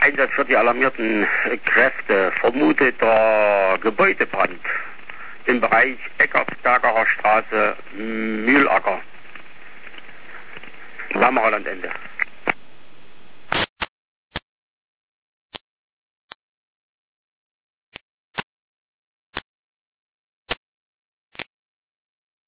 Einsatz für die alarmierten Kräfte vermuteter Gebäudebrand im Bereich Eckersbergerer Straße, Mühlacker, Lammerlandende.